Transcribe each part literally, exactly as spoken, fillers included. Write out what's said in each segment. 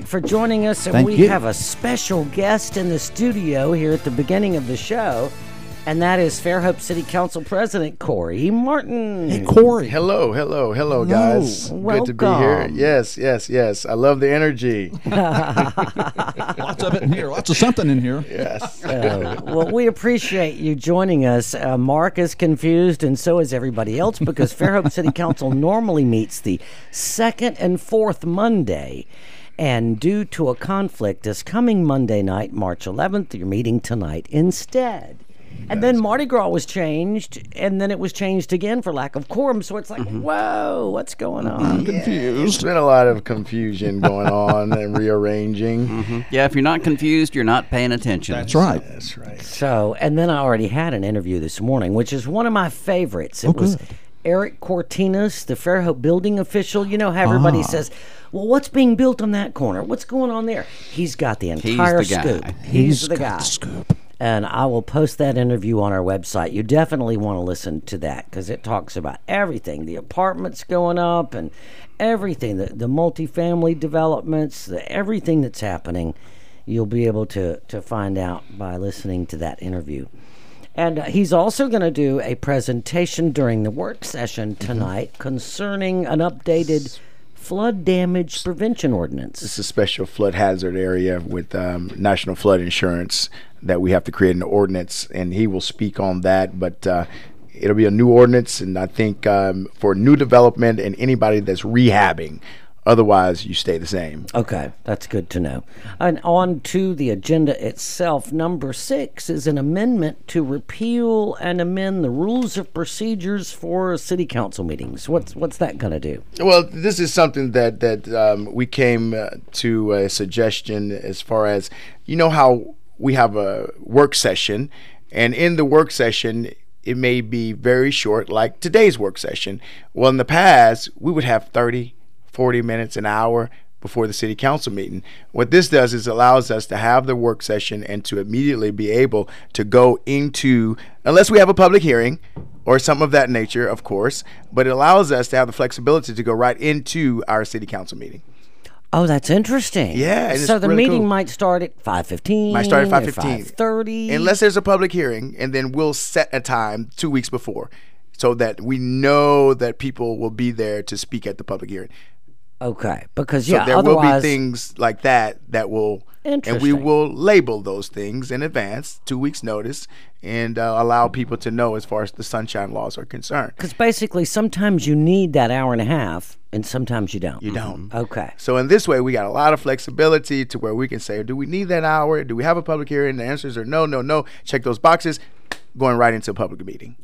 Eric, for joining us. And Thank we you. have a special guest in the studio here at the beginning of the show, and that is Fairhope City Council President Corey Martin. Hey, Corey. Hello, hello, hello, guys. Welcome. Good to be here. Yes, yes, yes. I love the energy. Lots of it in here. Lots of something in here. Yes. Uh, well, we appreciate you joining us. Uh, Mark is confused, and so is everybody else, because Fairhope City Council normally meets the second and fourth Monday. And due to a conflict this coming Monday night, March eleventh, you're meeting tonight instead. And then Mardi Gras was changed, and then it was changed again for lack of quorum. So it's like, mm-hmm. whoa, what's going on? I'm confused. There's been a lot of confusion going on and rearranging. Mm-hmm. Yeah, if you're not confused, you're not paying attention. That's right. That's right. So, and then I already had an interview this morning, which is one of my favorites. It Oh, was good. Eric Cortinas, the Fairhope building official. You know how everybody Ah. says, well, what's being built on that corner? What's going on there? He's got the entire the guy. scoop. He's, He's the got guy. the scoop. And I will post that interview on our website. You definitely want to listen to that because it talks about everything. The apartments going up and everything, the, the multifamily developments, the, everything that's happening. You'll be able to, to find out by listening to that interview. And uh, he's also going to do a presentation during the work session tonight mm-hmm. concerning an updated flood damage prevention ordinance. It's a special flood hazard area with um, National Flood Insurance that we have to create an ordinance, and he will speak on that. But uh, it'll be a new ordinance, and I think um, for new development and anybody that's rehabbing. Otherwise, you stay the same. Okay, that's good to know. And on to the agenda itself. Number six is an amendment to repeal and amend the rules of procedures for city council meetings. What's what's that going to do? Well, this is something that that um, we came uh, to a suggestion as far as, you know how we have a work session, and in the work session, it may be very short, like today's work session. Well, in the past, we would have thirty, forty minutes, an hour before the city council meeting. What this does is allows us to have the work session and to immediately be able to go into, unless we have a public hearing or something of that nature, of course, but it allows us to have the flexibility to go right into our city council meeting. Oh, that's interesting. Yeah, and so it's the really meeting cool. might start at five fifteen. Might start at five fifteen. five thirty. Unless there's a public hearing, and then we'll set a time two weeks before so that we know that people will be there to speak at the public hearing. Okay, because So yeah, there will otherwise, be things like that that will, and we Interesting. will label those things in advance, two weeks notice, and uh, allow people to know as far as the sunshine laws are concerned. because basically sometimes you need that hour and a half, and sometimes you don't. You don't. Okay. So in this way, we got a lot of flexibility to where we can say, do we need that hour? Do we have a public hearing? The answers are no, no, no. Check those boxes, going right into a public meeting.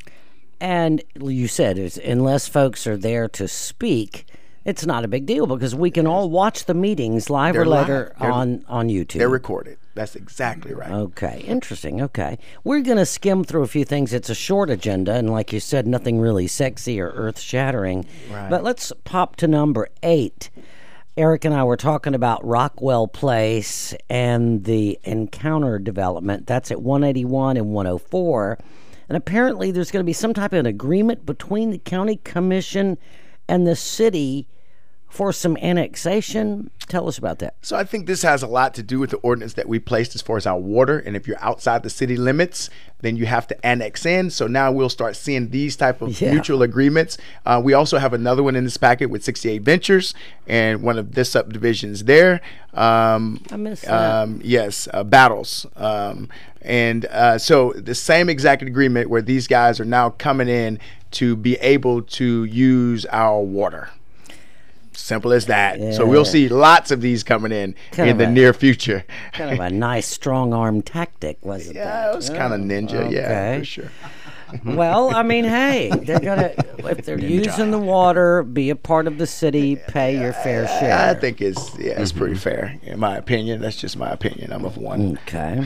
And you said, it's, unless folks are there to speak, it's not a big deal because we can all watch the meetings live They're or later live. They're- on, on YouTube. They're recorded. That's exactly right. Okay, interesting. Okay. We're going to skim through a few things. It's a short agenda, and like you said, nothing really sexy or earth-shattering. Right. But let's pop to number eight. Eric and I were talking about Rockwell Place and the Encounter development. That's at one eighty-one and one oh four. And apparently there's going to be some type of an agreement between the county commission and the city for some annexation. Tell us about that. So I think this has a lot to do with the ordinance that we placed as far as our water. And if you're outside the city limits, then you have to annex in. So now we'll start seeing these type of Yeah. mutual agreements. Uh, we also have another one in this packet with sixty-eight Ventures and one of the subdivisions there. Um, I missed that. um, yes, uh, Battles. Um, and uh, so the same exact agreement where these guys are now coming in to be able to use our water. Simple as that. Yeah. So we'll see lots of these coming in Kind in of the a- near future. Kind of a nice strong arm tactic, wasn't Yeah, that? it was kind of ninja. Yeah, okay. for sure. Well, I mean, hey, they're gonna if they're using the water, be a part of the city, pay your fair share. I think it's yeah, it's pretty fair in my opinion. That's just my opinion. I'm of one. Okay.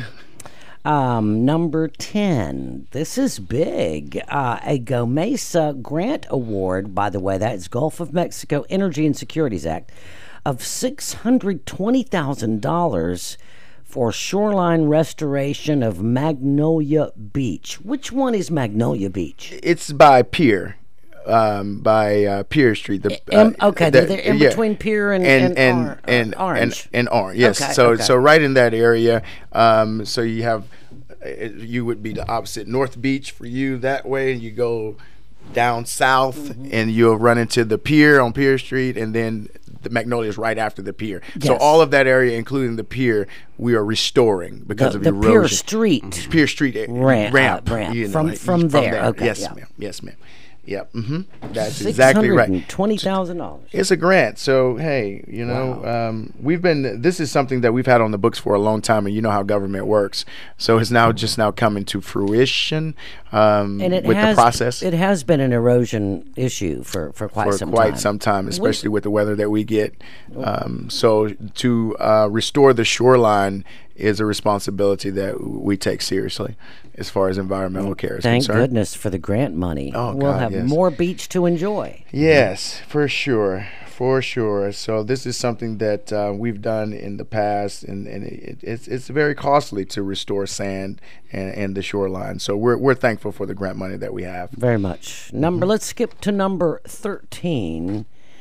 Um, number ten. This is big. Uh, a GOMESA grant award, by the way, that is Gulf of Mexico Energy and Securities Act, of six hundred twenty thousand dollars for shoreline restoration of Magnolia Beach. Which one is Magnolia Beach? It's by Pier, um, by uh, Pier Street. The, In- uh, okay, the- they're in yeah. between Pier and- and and and Or- and, uh, Orange. and, and Orange. Yes. Okay, so okay. so right in that area. Um, so you have uh, you would be the opposite North Beach for you that way, and you go down south, Mm-hmm. and you'll run into the pier on Pier Street, and then the Magnolia is right after the pier. So Yes. all of that area, including the pier, we are restoring because The, of the erosion. Pier Street. Pier Street uh, Ramp, ramp, uh, ramp. you know, From- like, from there. Okay, Yes, yeah. ma'am. Yes, ma'am. Yep. hmm That's exactly right. Twenty thousand dollars. It's a grant, so hey, you know, um, we've been. This is something that we've had on the books for a long time, and you know how government works. So it's now just now coming to fruition um, And it with has the process It has been an erosion issue for, for quite for some quite time. some time, especially with the weather that we get. Um, so to uh, restore the shoreline is a responsibility that we take seriously as far as environmental care is Thank concerned. goodness for the grant money. Oh, we'll God, have yes. more beach to enjoy. Yes, for sure, for sure. So this is something that uh, we've done in the past, and, and it, it's it's very costly to restore sand and, and the shoreline. So we're we're thankful for the grant money that we have. Very much. Number. Mm-hmm. Let's skip to number thirteen.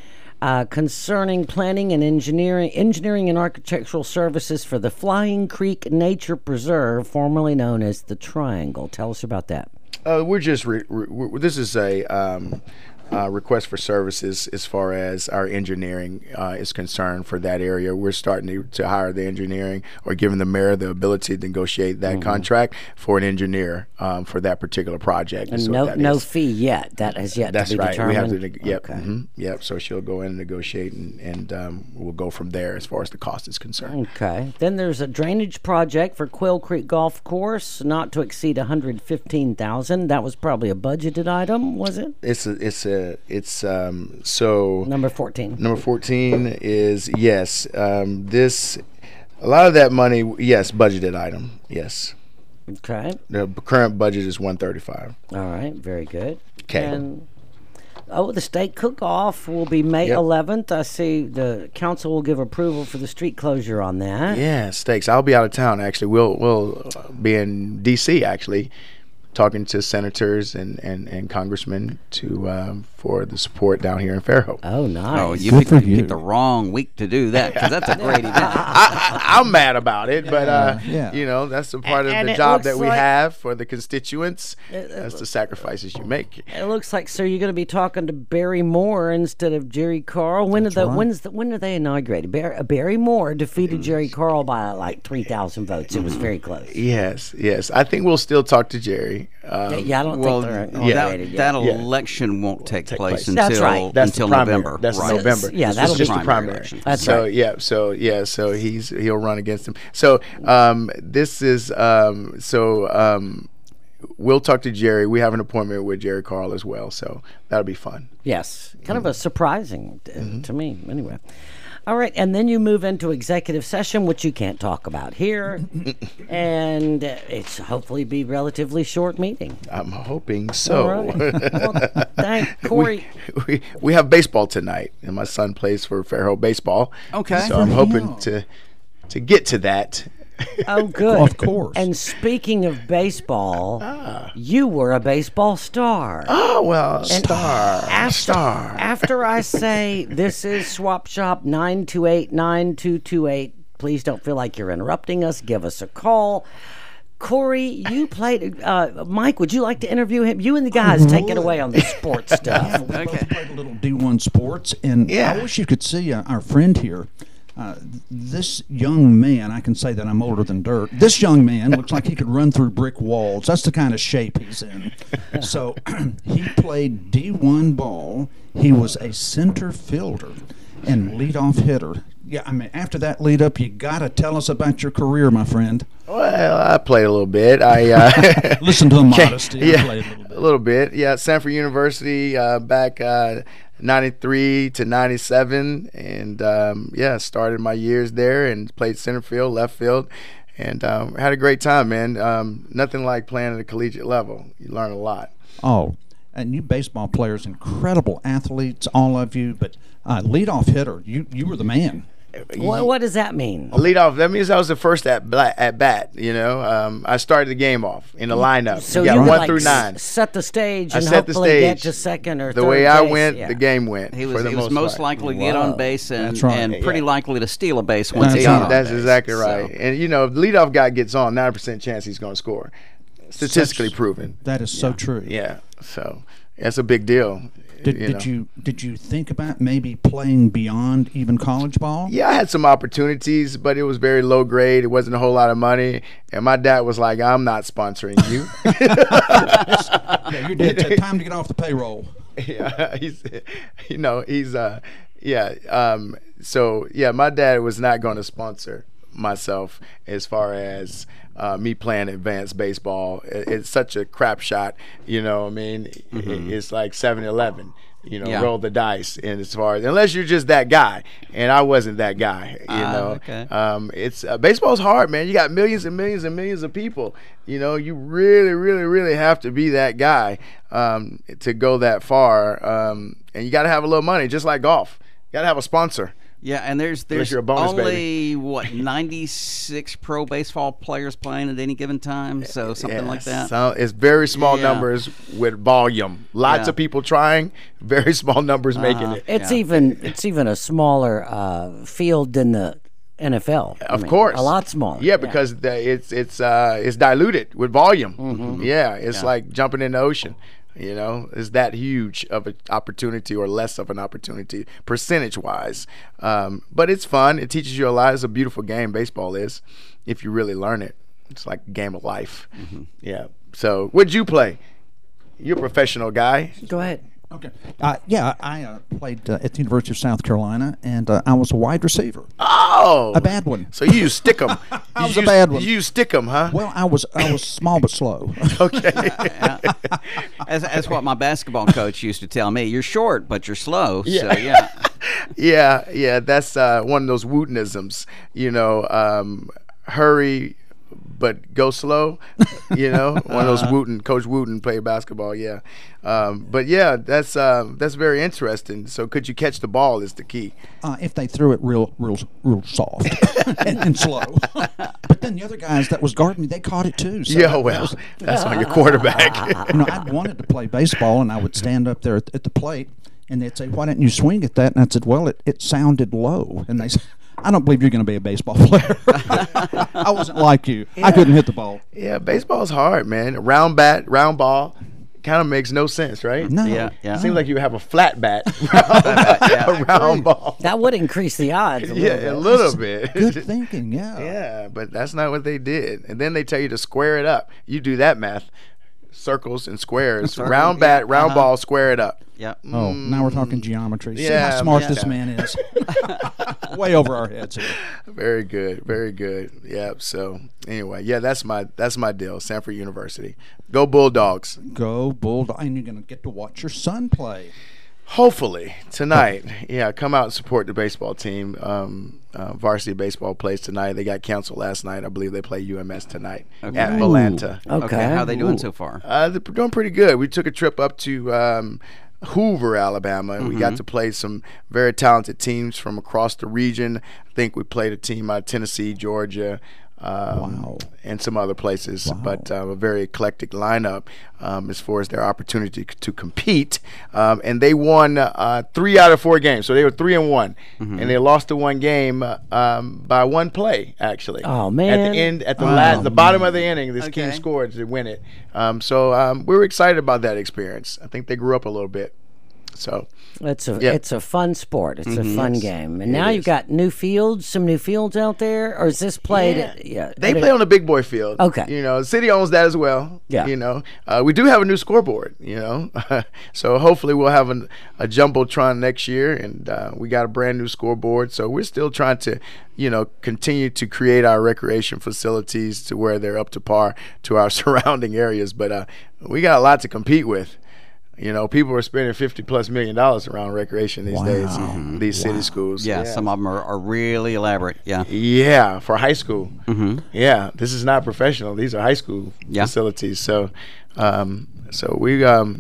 Uh, concerning planning and engineering, engineering and architectural services for the Flying Creek Nature Preserve, formerly known as the Triangle. Tell us about that. Uh, we're just re- re- we're, this is a um, uh, request for services as far as our engineering uh, is concerned for that area. We're starting to, to hire the engineering, or giving the mayor the ability to negotiate that contract for an engineer um, for that particular project. And is what no that no is. fee yet. That has yet That's to be right. determined. We have to. Neg- yep. Okay. mhm, Yep. So she'll go in and negotiate, and, and um, we'll go from there as far as the cost is concerned. Okay. Then there's a drainage project for Quail Creek Golf Course, not to exceed one hundred fifteen thousand dollars. That was probably a budgeted item, was it? It's a. It's a. It's um. So Number fourteen. number fourteen is yes. Um. This. A lot of that money, yes, budgeted item. Yes. Okay. The b- current budget is one thirty-five. All right. Very good. 'Kay. And oh, the state cook-off will be May Yep. eleventh. I see the council will give approval for the street closure on that. Yeah, steaks. I'll be out of town actually. We'll we'll uh, be in D C actually, talking to senators and, and, and congressmen to um, for the support down here in Fairhope. Oh, nice. Oh, you Good picked, for you you. picked the wrong week to do that, because that's a great event. I, I'm mad about it, but uh, Yeah, yeah. you know that's a part And- and of the it job looks that we like- have for the constituents. That's the sacrifices you make. It looks like, so you're going to be talking to Barry Moore instead of Jerry Carl. When are the right. when's the, when are they inaugurated? Barry, Barry Moore defeated Jerry Carl by like three thousand votes. It was very close. Yes, yes. I think we'll still talk to Jerry. Um, Yeah, I don't Well, think they're that, inaugurated yet. that Yeah. election won't take, Take place, place. until That's right. That's until the primary. November. That's right. November. Yeah, This that'll is just be the primary primary. election. That's so right. yeah, so yeah, so he's he'll run against him. So um, this is um, so um, we'll talk to Jerry. We have an appointment with Jerry Carl as well, so that'll be fun. Yes, kind of a surprising uh, Mm-hmm. to me. Anyway, all right, and then you move into executive session, which you can't talk about here, and uh, it's hopefully be relatively short meeting. I'm hoping All so. right. Well, thank Corey. we, we we have baseball tonight, and my son plays for Fairhope baseball. Okay. so I'm hoping to to get to that. Oh, good. Of course. And speaking of baseball, Ah. you were a baseball star. Oh well, star, After, star. after I say this is Swap Shop nine two eight nine two two eight, please don't feel like you're interrupting us. Give us a call. Corey, you played. Uh, Mike, would you like to interview him? You and the guys take it away on the sports stuff. We both Okay. played a little D one sports, and Yeah. I wish you could see uh, our friend here. Uh, this young man, I can say that I'm older than dirt. This young man looks like he could run through brick walls. That's the kind of shape he's in. So he played D one ball. He was a center fielder and leadoff hitter. Yeah, I mean, after that lead up, you got to tell us about your career, my friend. Well, I played a little bit. I uh, Listen to the modesty. I Yeah, played a little bit. a little bit. Yeah, Sanford University uh, back uh, ninety-three to ninety-seven, and um, yeah, started my years there and played center field, left field, and um, had a great time, man. Um, nothing like playing at a collegiate level. You learn a lot. Oh, and you baseball players, incredible athletes, all of you. But uh, leadoff hitter, you you were the man. What, what does that mean? A lead off. That means I was the first at bla- at bat. You know, um, I started the game off in the lineup. So you got you would one like through nine. s- set the stage I and set the hopefully get stage. to second or The third way I base. went, Yeah. the game went. He was for the he was most, most part. likely to get Whoa. on base and, That's right. and pretty Yeah. likely to steal a base once That's he got right. on That's base. exactly So- right. And you know, the leadoff guy gets on, ninety percent chance he's going to score. Statistically Such- proven. That is so true. Yeah. So that's a big deal. Did, you did know. you did you think about maybe playing beyond even college ball? Yeah, I had some opportunities, but it was very low grade. It wasn't a whole lot of money. And my dad was like, I'm not sponsoring you. Yeah, your dad said time to get off the payroll. Yeah, he's, you know, he's, uh, yeah. Um, so, yeah, my dad was not going to sponsor myself as far as uh, me playing advanced baseball. It, it's such a crap shot, you know. I mean, Mm-hmm. it, it's like seven eleven. You know, Yeah. roll the dice, and as far as unless you're just that guy, and I wasn't that guy, you Ah, know. okay. Um, it's uh, baseball's hard, man. You got millions and millions and millions of people. You know, you really, really, really have to be that guy um, to go that far, um, and you got to have a little money, just like golf. You got to have a sponsor. Yeah, and there's there's you're a bonus only baby. what ninety-six pro baseball players playing at any given time, so something like that. So it's very small Yeah. numbers with volume. Lots Yeah. of people trying, very small numbers making Uh-huh. it. It's Yeah. even it's even a smaller uh, field than the N F L. I Of mean, course, a lot smaller. Yeah, because the, it's it's uh, it's diluted with volume. Mm-hmm. Yeah, it's Yeah. like jumping in the ocean. You know, it's that huge of an opportunity or less of an opportunity percentage wise. Um, but it's fun. It teaches you a lot. It's a beautiful game. Baseball is, if you really learn it. It's like a game of life. Mm-hmm. Yeah. So, what'd you play? You're a professional guy. Go ahead. Okay. Uh, yeah, I uh, played uh, at the University of South Carolina, and uh, I was a wide receiver. Oh, A bad one. So you use stickum. I was you a use, bad one. You use stickum, huh? Well, I was I was small but slow. Okay. As, that's what my basketball coach used to tell me. You're short, but you're slow. So Yeah. yeah. yeah, yeah, that's uh, one of those Wootenisms. You know, um, hurry but go slow. You know, one of those Wooten. Coach Wooten played basketball. Yeah, um, but yeah, that's uh, that's very interesting. So, could you catch the ball? Is the key. Uh, if they threw it real, real, real soft and, and slow. But then the other guys that was guarding me, they caught it too. So Yeah, that well, was- that's on your quarterback. you know, I wanted to play baseball, and I would stand up there at, at the plate, and they'd say, "Why didn't you swing at that?" And I said, "Well, it, it sounded low." And they said, "I don't believe you're going to be a baseball player." I wasn't like you. I couldn't hit the ball. Yeah, baseball's hard, man. A round bat, round ball, kind of makes no sense, right? No. Yeah, yeah. Seems like you have a flat bat, yeah. a round ball. That would increase the odds. A Yeah, little a bit. little bit. Good thinking, yeah. Yeah, but that's not what they did. And then they tell you to square it up. You do that math. Circles and squares. Circle, round yeah, bat, round uh-huh. ball, square it up. Yep. Oh, now we're talking geometry. See Yeah, how smart yeah. this man is. Way over our heads here. Very good, very good. Yeah. So anyway, yeah, that's my that's my deal. Sanford University. Go Bulldogs. Go Bulldog. And you're going to get to watch your son play. Hopefully tonight. Yeah, come out and support the baseball team. Um, uh, varsity baseball plays tonight. They got canceled last night. I believe they play U M S tonight Okay. at Atlanta. Okay. Okay. How are they doing Ooh. so far? Uh, they're doing pretty good. We took a trip up to um, Hoover, Alabama, and we got to play some very talented teams from across the region. I think we played a team out of Tennessee, Georgia, um, Wow. and some other places. Wow. But uh, a very eclectic lineup um, as far as their opportunity c- to compete. Um, and they won uh, three out of four games, so they were three and one, and they lost the one game uh, um, by one play actually. Oh, At man. the end, at the Wow. last, the bottom of the inning, this team Okay. scored to win it. Um, so um, we were excited about that experience. I think they grew up a little bit. So It's a Yeah. it's a fun sport. It's a fun Yes, game. And it now is. you've got new fields, some new fields out there, or is this played? Yeah. At, yeah, they at a- play on the big boy field. Okay. You know, the city owns that as well. Yeah. You know, uh, we do have a new scoreboard, you know. So hopefully we'll have an, a Jumbotron next year, and uh, we got a brand new scoreboard. So we're still trying to, you know, continue to create our recreation facilities to where they're up to par to our surrounding areas. But uh, we got a lot to compete with. You know, people are spending fifty plus million dollars around recreation these Wow. days. These city schools. Yeah, some of them are, are really elaborate. Yeah. Yeah, for high school. Mm-hmm. Yeah, this is not professional. These are high school Yeah. facilities. So, um, so we um,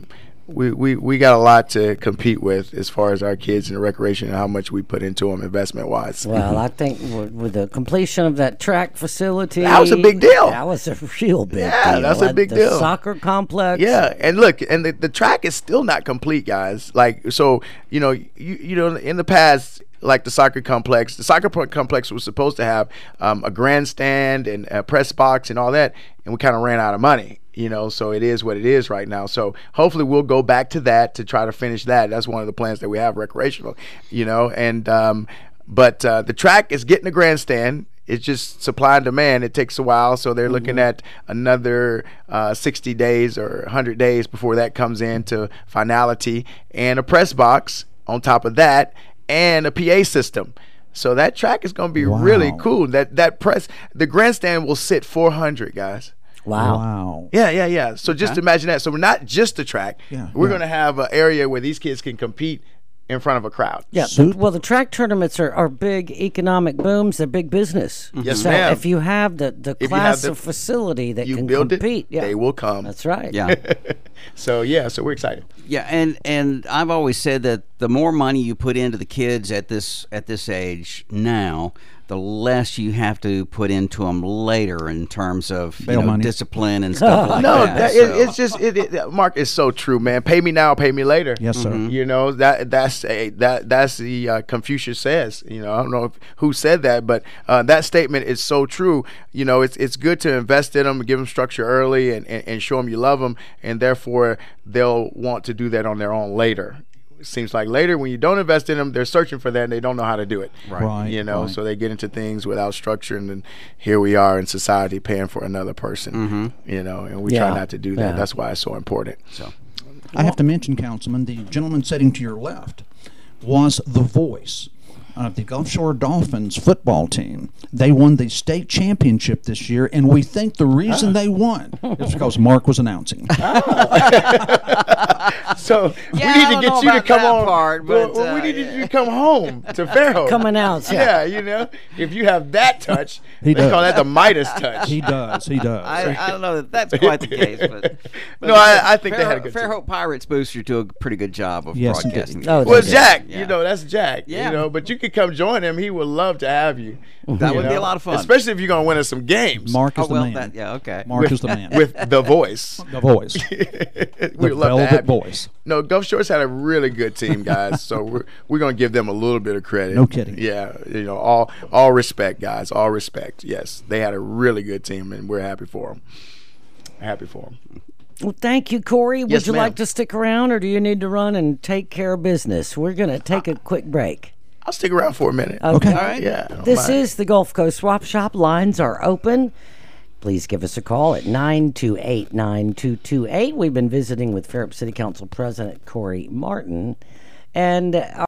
we, we, we got a lot to compete with as far as our kids in the recreation and how much we put into them investment wise. Well, I think with, with the completion of that track facility, That was a big deal. That was a real big Yeah, deal. that's a At big the deal. Soccer complex. Yeah, and look, and the, the track is still not complete, guys. Like, so, you know, you, you know, in the past, like the soccer complex, the soccer pro- complex was supposed to have um, a grandstand and a press box and all that, and we kind of ran out of money. You know, so it is what it is right now. So hopefully we'll go back to that to try to finish that. That's one of the plans that we have, recreational, you know. And um, but uh, the track is getting a grandstand. It's just supply and demand. It takes a while, so they're looking at another uh, sixty days or one hundred days before that comes into finality, and a press box on top of that, and a P A system. So that track is going to be Wow. really cool. That that press, the grandstand will sit four hundred guys. Wow. Wow. Yeah, yeah, yeah. So just imagine that. So we're not just the track. Yeah, we're yeah. going to have an area where these kids can compete in front of a crowd. Yeah, So- the- well, the track tournaments are, are big economic booms. They're big business. Yes, so ma'am. if you have the, the If you class have the- of facility that You can build compete, it, yeah, they will come. That's right. Yeah. So yeah, so we're excited. Yeah, and and I've always said that the more money you put into the kids at this at this age now, the less you have to put into them later in terms of you Bail know, money. discipline and stuff like No, that. that, So- it, it's just it, it, Mark is so true, man. Pay me now, pay me later. Yes, sir. You know that that's a that that's the uh, Confucius says. You know, I don't know if, who said that, but uh, that statement is so true. You know, it's it's good to invest in them, give them structure early, and, and, and show them you love them, and therefore they'll want to do that on their own later. It seems like later when you don't invest in them, they're searching for that and they don't know how to do it. Right, You know, right. so they get into things without structure, and then here we are in society paying for another person. You know, and we Yeah. try not to do that. Yeah. That's why it's so important. So. I have to mention, Councilman, the gentleman sitting to your left was the voice of the Gulf Shore Dolphins football team. They won the state championship this year, and we think the reason they won is because Mark was announcing. So Yeah, we I need to don't get know you to about come that on. part, well, but, well, we uh, need you to come home to Fairhope. Come announce, Yeah, yeah. you know, if you have that touch, He they does. call that the Midas touch. He does. He does. I, I don't know that that's quite the case, but, but No, I- I think they Fair, had a good team. Fairhope Pirates booster do a pretty good job of Yes, broadcasting. indeed. Oh, Well, they did. Jack, Yeah. you know, that's Jack. Yeah. You know, but you could come join him. He would love to have you. That you would be know? a lot of fun. Especially if you're going to win us some games. Mark is Oh the well, man. that yeah, okay. Mark is the man. With the voice. the voice. we The would love to velvet have you. voice. No, Gulf Shores had a really good team, guys. so we're we're gonna give them a little bit of credit. No kidding. Yeah, you know, all all respect, guys. All respect. Yes, they had a really good team, and we're happy for them. Happy for them. Well, thank you, Corey. Would Yes, you ma'am. like to stick around, or do you need to run and take care of business? We're going to take a quick break. I'll stick around for a minute. Okay. All right. Yeah. I don't This mind. is the Gulf Coast Swap Shop. Lines are open. Please give us a call at nine two eight, nine two two eight. We've been visiting with Fairhope City Council President Corey Martin. And